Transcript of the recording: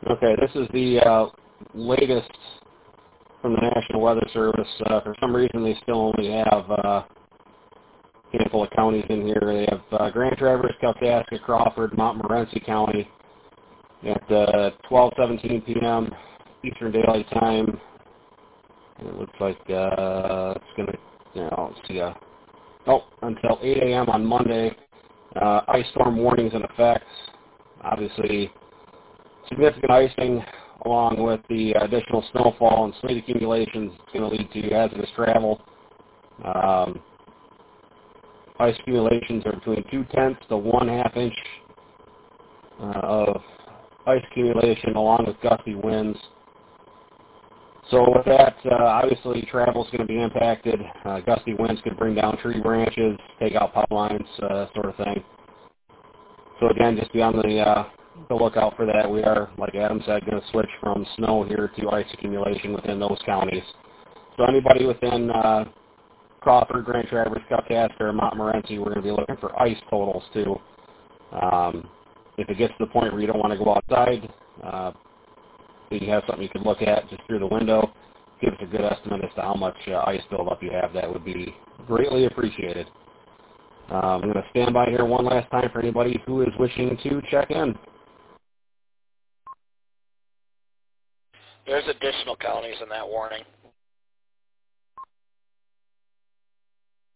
Okay, this is the latest from the National Weather Service. For some reason, they still only have a handful of counties in here. They have Grand Traverse, Kalkaska, Crawford, Montmorency County at 12:17 p.m. Eastern Daylight Time. And it looks like it's going to, let's see, until 8 a.m. on Monday. Ice storm warnings in effect. Obviously, significant icing along with the additional snowfall and sleet accumulations is going to lead to hazardous travel. Ice accumulations are between 0.2 to 1/2 inch of ice accumulation along with gusty winds. So with that, obviously travel is going to be impacted. Gusty winds could bring down tree branches, take out power lines, sort of thing. So again, just be on the lookout for that. We are, like Adam said, going to switch from snow here to ice accumulation within those counties. So anybody within Crawford, Grand Traverse, Kalkaska, or Montmorency, we're going to be looking for ice totals too. If it gets to the point where you don't want to go outside, you have something you can look at just through the window, give us a good estimate as to how much ice buildup you have. That would be greatly appreciated. I'm going to stand by here one last time for anybody who is wishing to check in. There's additional counties in that warning.